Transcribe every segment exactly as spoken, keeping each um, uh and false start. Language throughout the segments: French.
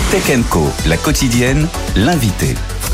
Tech and Co, la quotidienne, l'invité.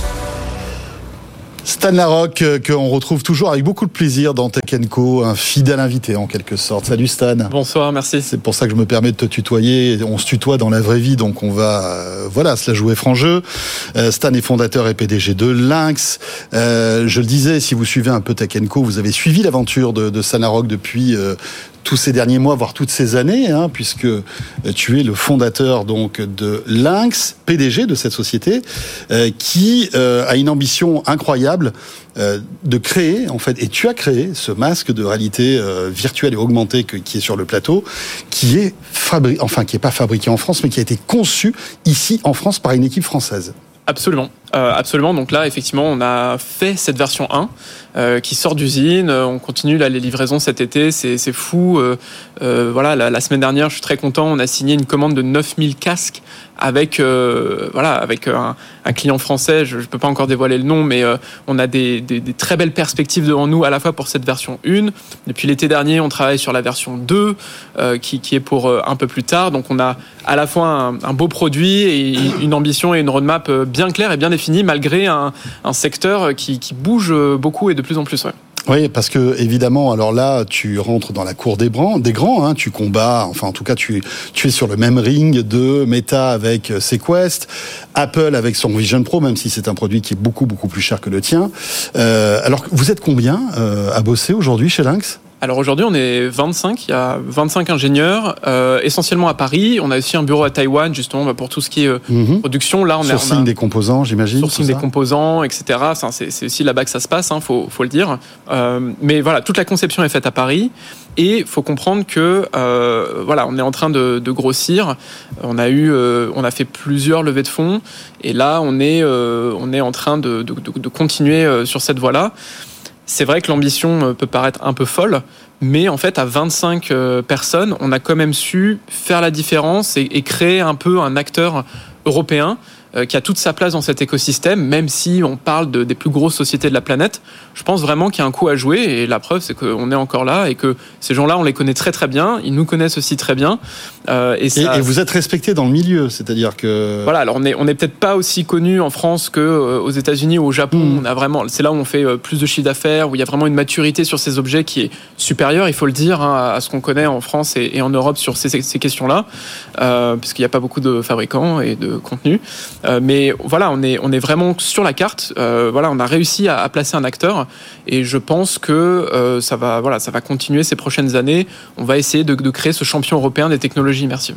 Stan Larocque, qu'on retrouve toujours avec beaucoup de plaisir dans Tech and Co, un fidèle invité en quelque sorte. Salut Stan. Bonsoir, merci. C'est pour ça que je me permets de te tutoyer. On se tutoie dans la vraie vie, donc on va euh, voilà, se la jouer franc jeu. Euh, Stan est fondateur et P D G de Lynx. Euh, je le disais, si vous suivez un peu Tech and Co, vous avez suivi l'aventure de, de Stan Larocque depuis euh, tous ces derniers mois, voire toutes ces années, hein, puisque tu es le fondateur donc de Lynx, P D G de cette société, euh, qui euh, a une ambition incroyable euh, de créer, en fait, et tu as créé ce masque de réalité euh, virtuelle et augmentée que, qui est sur le plateau, qui est fabri- enfin qui est pas fabriqué en France, mais qui a été conçu ici en France par une équipe française. Absolument, euh, absolument. Donc là, effectivement, on a fait cette version un euh, qui sort d'usine. On continue là les livraisons cet été. C'est, c'est fou. Euh, euh, voilà, la, la semaine dernière, je suis très content. On a signé une commande de neuf mille casques avec euh, voilà avec un, un client français. Je ne peux pas encore dévoiler le nom, mais euh, on a des, des, des très belles perspectives devant nous à la fois pour cette version un. Depuis l'été dernier, on travaille sur la version deux euh, qui, qui est pour euh, un peu plus tard. Donc on a à la fois un, un beau produit et une ambition et une roadmap bien claire et bien définie malgré un, un secteur qui, qui bouge beaucoup et de plus en plus. Ouais. Oui, parce que évidemment, alors là, tu rentres dans la cour des grands, des grands, hein, tu combats, enfin en tout cas, tu, tu es sur le même ring de Meta avec ses Quest, Apple avec son Vision Pro, même si c'est un produit qui est beaucoup beaucoup plus cher que le tien. Euh, alors, vous êtes combien euh, à bosser aujourd'hui chez Lynx ? Alors aujourd'hui, on est vingt-cinq. Il y a vingt-cinq ingénieurs, euh, essentiellement à Paris. On a aussi un bureau à Taïwan, justement, pour tout ce qui est euh, mm-hmm. production. Là, on sourcing a, on a des composants, j'imagine. Sourcing des composants, et cetera. Enfin, c'est, c'est aussi là-bas que ça se passe, hein, faut, faut le dire. Euh, mais voilà, toute la conception est faite à Paris. Et il faut comprendre que euh, voilà, on est en train de, de grossir. On a eu, euh, on a fait plusieurs levées de fonds. Et là, on est, euh, on est en train de, de, de, de continuer euh, sur cette voie-là. C'est vrai que l'ambition peut paraître un peu folle, mais en fait, à vingt-cinq personnes, on a quand même su faire la différence et, et créer un peu un acteur européen euh, qui a toute sa place dans cet écosystème, même si on parle de, des plus grosses sociétés de la planète. Je pense vraiment qu'il y a un coup à jouer, et la preuve, c'est qu'on est encore là, et que ces gens-là, on les connaît très très bien, ils nous connaissent aussi très bien. Euh, et, ça, et, et vous êtes respectés dans le milieu, c'est-à-dire que... Voilà, alors on n'est on est peut-être pas aussi connus en France qu'aux États-Unis ou au Japon. Mmh. On a vraiment, c'est là où on fait plus de chiffre d'affaires, où il y a vraiment une maturité sur ces objets qui est supérieure, il faut le dire, hein, à ce qu'on connaît en France et, et en Europe sur ces, ces questions-là, euh, parce qu'il n'y a pas beaucoup de fabricants et de contenus. Euh, mais voilà, on est, on est vraiment sur la carte. Euh, voilà, on a réussi à, à placer un acteur, et je pense que euh, ça va, voilà, ça va continuer ces prochaines années. On va essayer de, de créer ce champion européen des technologies immersives.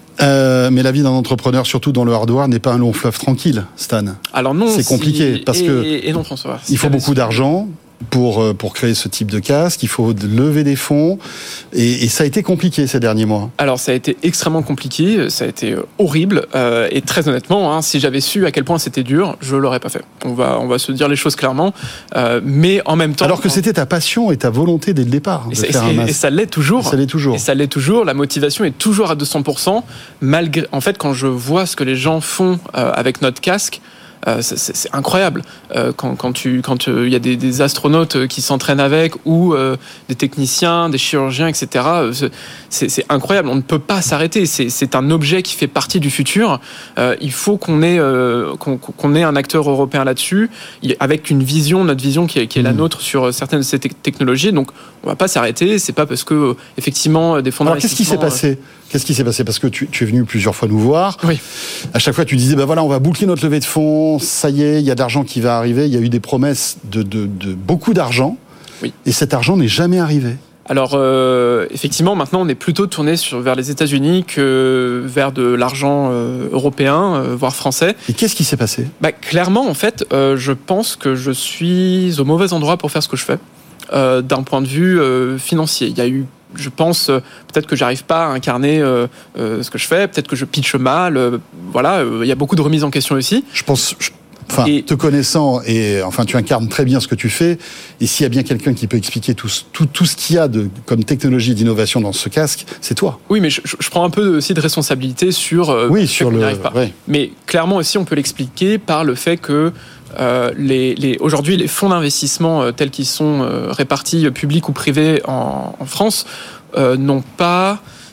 Euh, mais la vie d'un entrepreneur, surtout dans le hardware, n'est pas un long fleuve tranquille, Stan. Alors non, c'est compliqué si... parce et, que et non, François, il faut beaucoup d'argent pour pour créer ce type de casque. Il faut lever des fonds, et, et ça a été compliqué ces derniers mois. Alors ça a été extrêmement compliqué, ça a été horrible, euh, et très honnêtement, hein, si j'avais su à quel point c'était dur, je l'aurais pas fait. On va on va se dire les choses clairement, euh, mais en même temps. Alors que c'était ta passion et ta volonté dès le départ de et, faire et, un masque. Et ça l'est toujours. Et ça l'est toujours. Et ça l'est toujours. La motivation est toujours à deux cents pour cent, malgré. En fait, quand je vois ce que les gens font euh, avec notre casque. Euh, c'est, c'est, c'est incroyable euh, quand, quand tu quand il euh, y a des, des astronautes qui s'entraînent avec, ou euh, des techniciens, des chirurgiens, et cetera. Euh, c'est, c'est incroyable. On ne peut pas s'arrêter. C'est, c'est un objet qui fait partie du futur. Euh, il faut qu'on ait euh, qu'on, qu'on ait un acteur européen là-dessus, avec une vision, notre vision qui est, qui est la nôtre sur certaines de ces te- technologies. Donc on va pas s'arrêter. C'est pas parce que effectivement des fonds Alors, d'investissement. Qu'est-ce qui s'est passé euh... Qu'est-ce qui s'est passé ? Parce que tu, tu es venu plusieurs fois nous voir. Oui. À chaque fois, tu disais, ben voilà, on va boucler notre levée de fonds. Ça y est, il y a de l'argent qui va arriver. Il y a eu des promesses de, de, de beaucoup d'argent. Oui. Et cet argent n'est jamais arrivé. Alors, euh, effectivement, maintenant, on est plutôt tourné sur, vers les États-Unis que vers de l'argent euh, européen, euh, voire français. Et qu'est-ce qui s'est passé ? Bah, clairement, en fait, euh, je pense que je suis au mauvais endroit pour faire ce que je fais, euh, d'un point de vue euh, financier. Il y a eu Je pense euh, peut-être que j'arrive pas à incarner euh, euh, ce que je fais, peut-être que je pitche mal. Euh, voilà, il euh, y a beaucoup de remises en question aussi. Je pense, je, enfin, et... te connaissant, et enfin, tu incarnes très bien ce que tu fais. Et s'il y a bien quelqu'un qui peut expliquer tout, tout, tout ce qu'il y a de comme technologie d'innovation dans ce casque, c'est toi. Oui, mais je, je prends un peu aussi de responsabilité sur. Euh, oui, sur le. Pas. Ouais. Mais clairement aussi, on peut l'expliquer par le fait que. Euh, les, les, aujourd'hui, les fonds d'investissement euh, tels qu'ils sont euh, répartis, euh, publics ou privés en, en France, euh, n'ont pas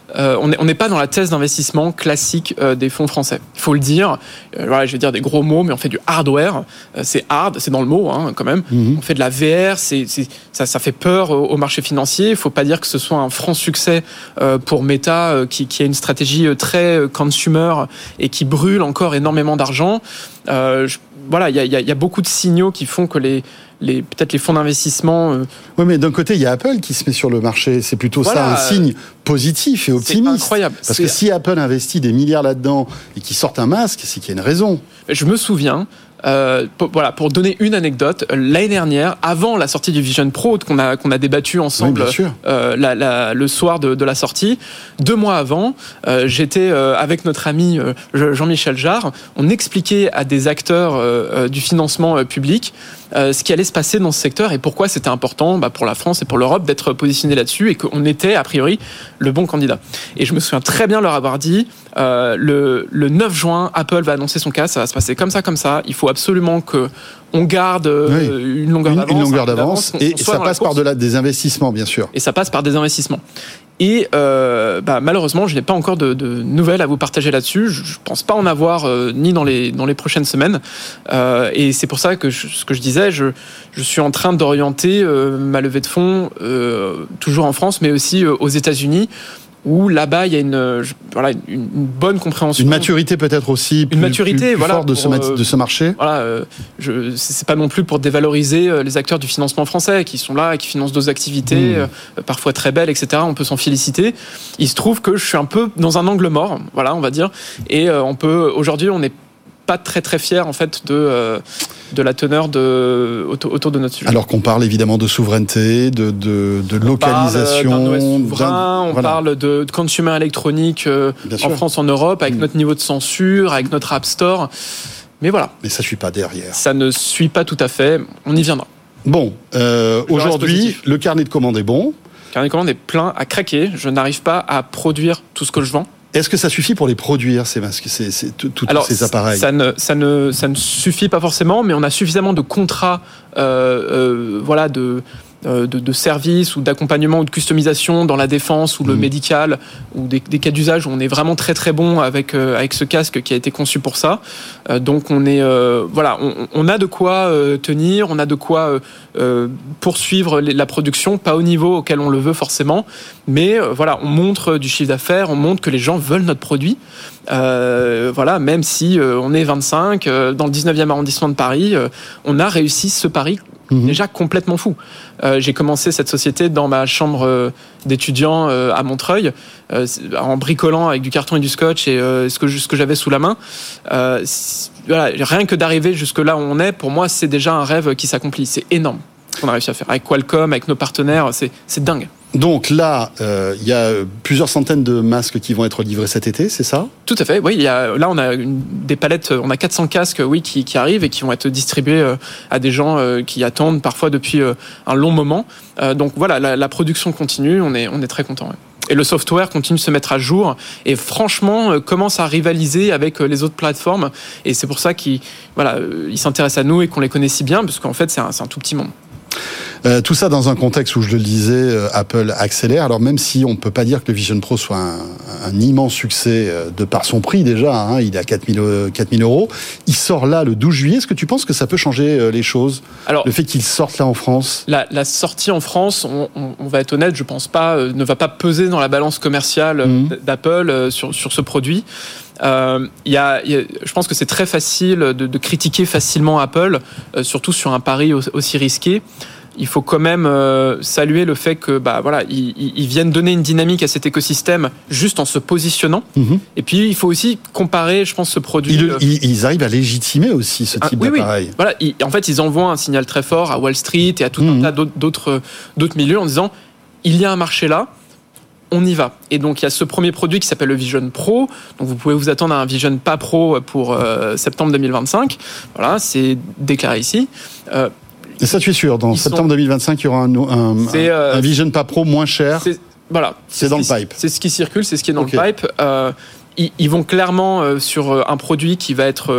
euh, on n'est on n'est pas dans la thèse d'investissement classique euh, des fonds français. Il faut le dire. Euh, voilà, je vais dire des gros mots, mais on fait du hardware. Euh, c'est hard, c'est dans le mot hein, quand même. Mm-hmm. On fait de la V R. C'est, c'est, ça, ça fait peur au, au marché financier. Il faut pas dire que ce soit un franc succès euh, pour Meta, euh, qui, qui a une stratégie très consumer et qui brûle encore énormément d'argent. Euh, je, voilà, il y a, y a beaucoup de signaux qui font que les Les, peut-être les fonds d'investissement. Euh... Oui, mais d'un côté, il y a Apple qui se met sur le marché. C'est plutôt voilà, ça un signe positif et optimiste. C'est incroyable. Parce c'est... que si Apple investit des milliards là-dedans et qu'ils sortent un masque, c'est qu'il y a une raison. Je me souviens. Euh, pour, voilà, pour donner une anecdote, l'année dernière, avant la sortie du Vision Pro qu'on a qu'on a débattu ensemble oui, euh, la, la, le soir de, de la sortie, deux mois avant, euh, j'étais euh, avec notre ami euh, Jean-Michel Jarre. On expliquait à des acteurs euh, du financement euh, public euh, ce qui allait se passer dans ce secteur et pourquoi c'était important bah, pour la France et pour l'Europe d'être positionné là-dessus et qu'on était a priori le bon candidat. Et je me souviens très bien leur avoir dit euh, le, le neuf juin, Apple va annoncer son cas, ça va se passer comme ça, comme ça. Il faut absolument que on garde oui. une longueur une, d'avance, une longueur d'avance, on, et, on et ça passe par delà des investissements, bien sûr. Et ça passe par des investissements. Et euh, bah, malheureusement, je n'ai pas encore de, de nouvelles à vous partager là-dessus. Je ne pense pas en avoir euh, ni dans les dans les prochaines semaines. Euh, et c'est pour ça que je, ce que je disais, je je suis en train d'orienter euh, ma levée de fonds euh, toujours en France, mais aussi euh, aux États-Unis, où là-bas il y a une voilà une, une bonne compréhension, une maturité peut-être aussi, une plus, maturité plus, plus voilà forte de pour, ce euh, de ce marché. Voilà, euh, je c'est pas non plus pour dévaloriser les acteurs du financement français qui sont là et qui financent d'autres activités mmh. euh, parfois très belles, et cetera. On peut s'en féliciter. Il se trouve que je suis un peu dans un angle mort, voilà, on va dire, et euh, on peut aujourd'hui on n'est pas très très fier en fait de euh, de la teneur de autour, autour de notre sujet. Alors qu'on parle évidemment de souveraineté, de de, de on localisation, parle d'un O S souverain, d'un, on voilà. parle de, de consumer électronique euh, en sûr. France, en Europe, avec mmh. notre niveau de censure, avec notre App Store. Mais voilà. Mais ça suit pas derrière. Ça ne suit pas tout à fait. On y viendra. Bon, euh, aujourd'hui, le carnet de commandes est bon. Le carnet de commandes est plein à craquer. Je n'arrive pas à produire tout ce que je vends. Est-ce que ça suffit pour les produire, ces masques, ces, ces, tous ces appareils ? ça ne, ça, ne, ça ne suffit pas forcément, mais on a suffisamment de contrats euh, euh, voilà, de, euh, de, de services ou d'accompagnement ou de customisation dans la défense ou le mmh. médical ou des, des cas d'usage où on est vraiment très très bon avec, euh, avec ce casque qui a été conçu pour ça. Euh, donc on, est, euh, voilà, on, on a de quoi euh, tenir, on a de quoi euh, poursuivre les, la production, pas au niveau auquel on le veut forcément, mais euh, voilà, on montre du chiffre d'affaires, on montre que les gens veulent notre produit. Euh, voilà, même si euh, on est vingt-cinq euh, dans le dix-neuvième arrondissement de Paris, euh, on a réussi ce pari mmh. déjà complètement fou. Euh, j'ai commencé cette société dans ma chambre euh, d'étudiant euh, à Montreuil, euh, en bricolant avec du carton et du scotch et euh, ce que ce que j'avais sous la main. Euh, voilà, rien que d'arriver jusque là où on est, pour moi, c'est déjà un rêve qui s'accomplit. C'est énorme ce qu'on a réussi à faire avec Qualcomm, avec nos partenaires. C'est c'est dingue. Donc là, il euh, y a plusieurs centaines de masques qui vont être livrés cet été, c'est ça ? Tout à fait, oui. Il y a, là, on a une, des palettes, on a quatre cents casques, oui, qui, qui arrivent et qui vont être distribués euh, à des gens euh, qui attendent parfois depuis euh, un long moment. Euh, donc voilà, la, la production continue, on est, on est très contents. Ouais. Et le software continue de se mettre à jour et franchement euh, commence à rivaliser avec euh, les autres plateformes. Et c'est pour ça qu'ils voilà, euh, ils s'intéressent à nous et qu'on les connaît si bien, parce qu'en fait, c'est un, c'est un tout petit monde. Euh, tout ça dans un contexte où, je le disais, euh, Apple accélère. Alors même si on ne peut pas dire que le Vision Pro soit un, un immense succès euh, de par son prix déjà, hein, il est à quatre mille euros, il sort là le douze juillet. Est-ce que tu penses que ça peut changer euh, les choses ? Alors, le fait qu'il sorte là en France ? La, la sortie en France, on, on, on va être honnête, je pense pas, euh, ne va pas peser dans la balance commerciale mmh. d'Apple euh, sur, sur ce produit. Euh, y a, y a, je pense que c'est très facile de, de critiquer facilement Apple, euh, surtout sur un pari aussi risqué. Il faut quand même euh, saluer le fait que bah voilà, ils, ils viennent donner une dynamique à cet écosystème juste en se positionnant. Mmh. Et puis il faut aussi comparer, je pense, ce produit. Ils, euh, ils, ils arrivent à légitimer aussi ce type ah, oui, d'appareil. Oui. Voilà, ils, en fait, ils envoient un signal très fort à Wall Street et à tout mmh. un tas d'autres, d'autres, d'autres milieux en disant il y a un marché là. On y va. Et donc, il y a ce premier produit qui s'appelle le Vision Pro. Donc, vous pouvez vous attendre à un Vision pas Pro pour euh, septembre deux mille vingt-cinq. Voilà, c'est déclaré ici. Euh, Et ça, tu es sûr, dans septembre sont... deux mille vingt-cinq, il y aura un, un, un, euh, un Vision pas Pro moins cher. C'est, voilà. C'est, c'est dans le pipe. C'est ce qui circule, c'est ce qui est dans okay. le pipe. Euh, ils, ils vont clairement euh, sur un produit qui va être euh,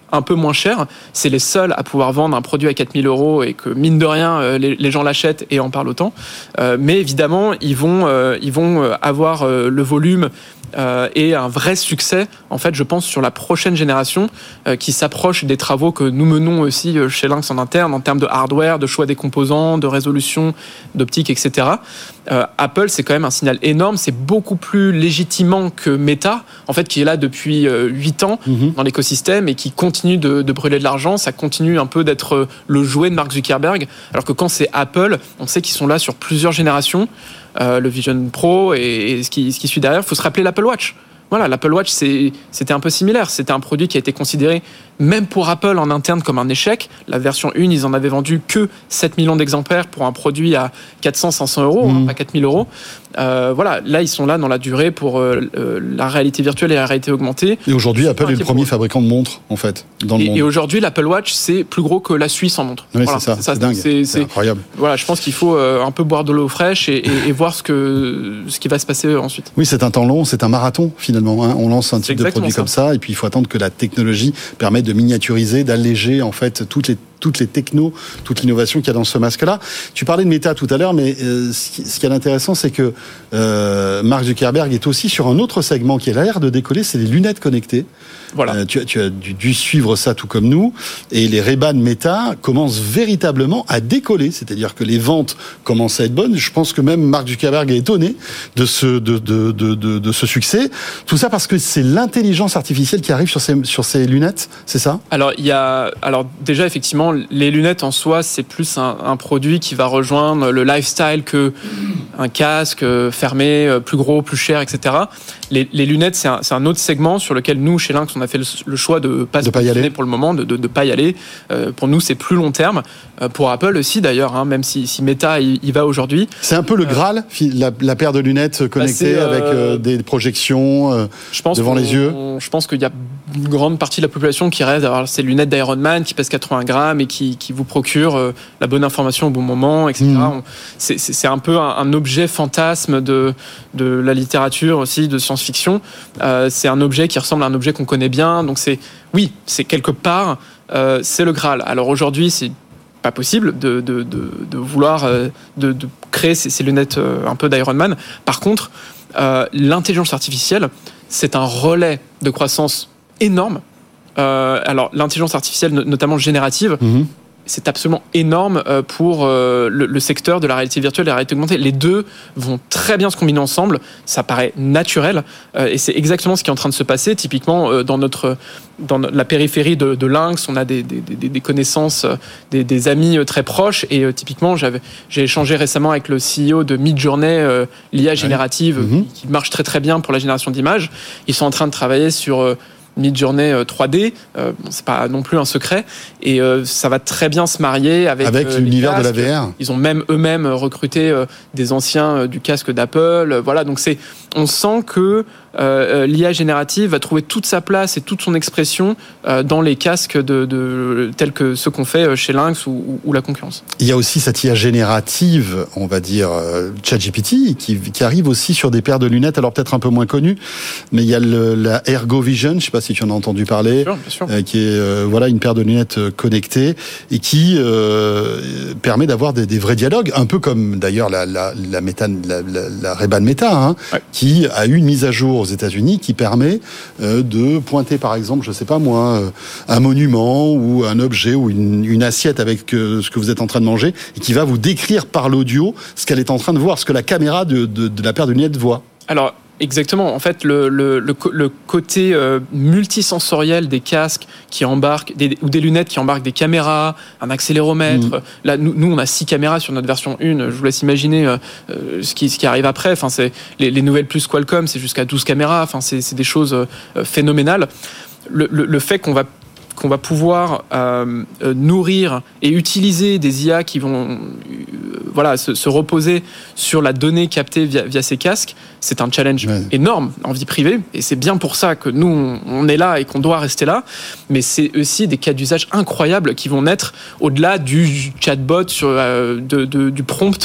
un peu moins cher. C'est les seuls à pouvoir vendre un produit à quatre mille euros et que, mine de rien, les, les gens l'achètent et en parlent autant. Euh, mais évidemment, ils vont, euh, ils vont avoir euh, le volume Euh, et un vrai succès, en fait, je pense, sur la prochaine génération euh, qui s'approche des travaux que nous menons aussi euh, chez Lynx en interne en termes de hardware, de choix des composants, de résolution, d'optique, et cetera. Euh, Apple, c'est quand même un signal énorme. C'est beaucoup plus légitimant que Meta, en fait, qui est là depuis euh, huit ans mm-hmm. dans l'écosystème et qui continue de, de brûler de l'argent. Ça continue un peu d'être le jouet de Mark Zuckerberg, alors que quand c'est Apple, on sait qu'ils sont là sur plusieurs générations. Euh, le Vision Pro et, et ce, qui, ce qui suit derrière. Il faut se rappeler l'Apple Watch. Voilà, l'Apple Watch, c'est, c'était un peu similaire. C'était un produit qui a été considéré, même pour Apple en interne, comme un échec. La version un, ils en avaient vendu que sept millions d'exemplaires pour un produit à quatre cents à cinq cents euros, mmh. hein, pas quatre mille euros. Euh, voilà, là, ils sont là dans la durée pour euh, la réalité virtuelle et la réalité augmentée. Et aujourd'hui, Apple est le premier fabricant de montres, en fait, dans le et, monde. Et aujourd'hui, l'Apple Watch, c'est plus gros que la Suisse en montres. Oui, voilà, c'est ça, c'est, ça, c'est dingue, c'est, c'est incroyable. Voilà, je pense qu'il faut euh, un peu boire de l'eau fraîche et, et, et voir ce, que, ce qui va se passer ensuite. Oui, c'est un temps long, c'est un marathon, finalement. Hein. On lance un type de produit ça. comme ça, et puis il faut attendre que la technologie permette de miniaturiser, d'alléger, en fait, toutes les toutes les technos, toute l'innovation qu'il y a dans ce masque-là. Tu parlais de Meta tout à l'heure, mais euh, ce qui, ce qui est intéressant, c'est que euh, Mark Zuckerberg est aussi sur un autre segment qui a l'air de décoller, c'est les lunettes connectées. Voilà. Euh, tu, tu as dû, dû suivre ça tout comme nous, et les Ray-Ban Meta commencent véritablement à décoller, c'est-à-dire que les ventes commencent à être bonnes. Je pense que même Mark Zuckerberg est étonné de ce, de, de, de, de, de ce succès. Tout ça parce que c'est l'intelligence artificielle qui arrive sur ces, sur ces lunettes, c'est ça ? Alors, il y a, alors déjà, effectivement, les lunettes en soi, c'est plus un, un produit qui va rejoindre le lifestyle que un casque fermé, plus gros, plus cher, et cetera. Les, les lunettes, c'est un, c'est un autre segment sur lequel nous, chez Lynx, on a fait le, le choix de pas se positionner pour le moment, de ne pas y aller. Euh, pour nous, c'est plus long terme. Euh, pour Apple aussi, d'ailleurs, hein, même si, si Meta y, y va aujourd'hui. C'est un peu le Graal, euh, la, la paire de lunettes connectées bah avec euh, des projections euh, je pense devant les yeux. On, je pense qu'il y a une grande partie de la population qui rêve d'avoir ces lunettes d'Iron Man qui pèsent quatre-vingts grammes et qui, qui vous procurent euh, la bonne information au bon moment, et cetera. Mmh. On, c'est, c'est, c'est un peu un, un objet fantasme de, de la littérature aussi, de science-fiction. Euh, c'est un objet qui ressemble à un objet qu'on connaît bien. Donc c'est, oui, c'est quelque part, euh, c'est le Graal. Alors aujourd'hui, c'est pas possible de, de, de, de vouloir euh, de, de créer ces, ces lunettes euh, un peu d'Iron Man. Par contre, euh, l'intelligence artificielle, c'est un relais de croissance énorme. Euh, alors l'intelligence artificielle, notamment générative, mmh. c'est absolument énorme pour le, le secteur de la réalité virtuelle et la réalité augmentée. Les deux vont très bien se combiner ensemble. Ça paraît naturel et c'est exactement ce qui est en train de se passer. Typiquement, dans notre dans la périphérie de, de Lynx, on a des, des, des, des connaissances, des, des amis très proches. Et typiquement, j'avais, j'ai échangé récemment avec le C E O de Midjourney, euh, l'I A générative, ouais. mmh. qui marche très très bien pour la génération d'images. Ils sont en train de travailler sur euh, Midjourney trois D, euh, c'est pas non plus un secret, et euh, ça va très bien se marier avec, avec euh, l'univers de la V R. Ils ont même eux-mêmes recruté euh, des anciens euh, du casque d'Apple. Euh, voilà, donc c'est, on sent que euh, l'I A générative va trouver toute sa place et toute son expression euh, dans les casques de, de, tels que ceux qu'on fait chez Lynx ou, ou, ou la concurrence. Il y a aussi cette I A générative, on va dire euh, ChatGPT, qui, qui arrive aussi sur des paires de lunettes, alors peut-être un peu moins connues, mais il y a le, la ErgoVision, je ne sais pas si tu en as entendu parler, bien sûr, bien sûr. Euh, qui est euh, voilà une paire de lunettes connectées et qui euh, permet d'avoir des, des vrais dialogues, un peu comme d'ailleurs la la la Meta, la, la, la Ray-Ban Meta, hein, ouais. qui a eu une mise à jour aux États-Unis qui permet euh, de pointer par exemple, je sais pas moi, euh, un monument ou un objet ou une, une assiette avec euh, ce que vous êtes en train de manger et qui va vous décrire par l'audio ce qu'elle est en train de voir, ce que la caméra de de, de la paire de lunettes voit. Alors exactement. En fait, le, le, le, le côté euh, multisensoriel des casques qui embarquent, des, ou des lunettes qui embarquent des caméras, un accéléromètre. Mmh. Là, nous, nous, on a six caméras sur notre version un. Je vous laisse imaginer euh, ce, qui, ce qui arrive après. Enfin, c'est, les, les nouvelles plus Qualcomm, c'est jusqu'à douze caméras. Enfin, c'est, c'est des choses euh, phénoménales. Le, le, le fait qu'on va qu'on va pouvoir euh, euh, nourrir et utiliser des I A qui vont euh, voilà, se, se reposer sur la donnée captée via, via ces casques, c'est un challenge ouais. énorme en vie privée, et c'est bien pour ça que nous, on, on est là et qu'on doit rester là, mais c'est aussi des cas d'usage incroyables qui vont naître au-delà du chatbot, sur, euh, de, de, du prompt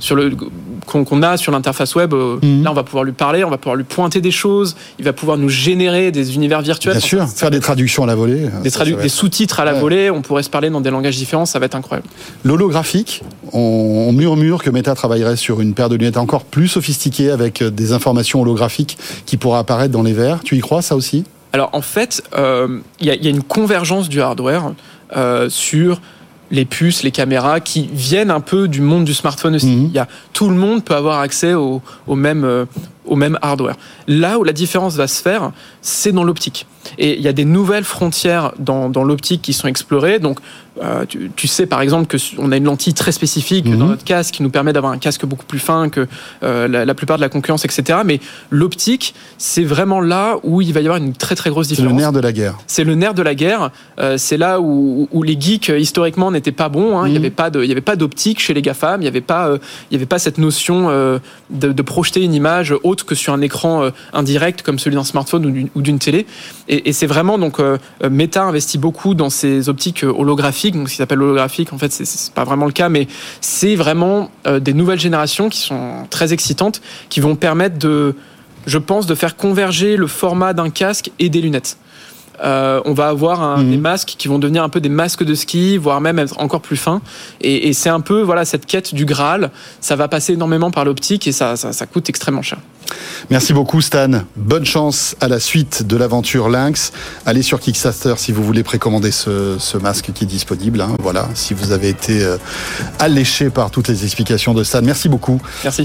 sur le qu'on, qu'on a sur l'interface web. Mmh. Là, on va pouvoir lui parler, on va pouvoir lui pointer des choses. Il va pouvoir nous générer des univers virtuels. Bien sûr, faire des traductions à la volée. Des, tradu- ça, ça des sous-titres à la ouais. volée. On pourrait se parler dans des langages différents. Ça va être incroyable. L'holographique, on, on murmure que Meta travaillerait sur une paire de lunettes encore plus sophistiquée avec des informations holographiques qui pourra apparaître dans les verres. Tu y crois, ça aussi ? Alors en fait, il euh, y, y a une convergence du hardware euh, sur les puces, les caméras qui viennent un peu du monde du smartphone aussi. Mmh. Y a, tout le monde peut avoir accès au, au, même, euh, au même hardware. Là où la différence va se faire, c'est dans l'optique. Et il y a des nouvelles frontières dans, dans l'optique qui sont explorées. Donc, euh, tu, tu sais par exemple qu'on a une lentille très spécifique mmh. dans notre casque qui nous permet d'avoir un casque beaucoup plus fin que euh, la, la plupart de la concurrence, et cetera. Mais l'optique, c'est vraiment là où il va y avoir une très très grosse différence. C'est le nerf de la guerre. C'est le nerf de la guerre. Euh, c'est là où, où les geeks historiquement n'étaient pas bons. Hein. Mmh. Il n'y avait pas de, il y avait pas d'optique chez les GAFAM. Il n'y avait pas, euh, il y avait pas cette notion euh, de, de projeter une image autre que sur un écran euh, indirect comme celui d'un smartphone ou d'une, ou d'une télé. Et, et c'est vraiment donc euh, Meta investit beaucoup dans ces optiques holographiques. Donc, ce qui s'appelle holographique, en fait, c'est, c'est pas vraiment le cas, mais c'est vraiment euh, des nouvelles générations qui sont très excitantes, qui vont permettre de, je pense, de faire converger le format d'un casque et des lunettes. Euh, on va avoir un, mmh. des masques qui vont devenir un peu des masques de ski, voire même être encore plus fins. Et, et c'est un peu voilà cette quête du Graal. Ça va passer énormément par l'optique et ça, ça, ça coûte extrêmement cher. Merci beaucoup Stan. Bonne chance à la suite de l'aventure Lynx. Allez sur Kickstarter si vous voulez précommander ce, ce masque qui est disponible. Hein. Voilà, si vous avez été euh, alléché par toutes les explications de Stan. Merci beaucoup. Merci.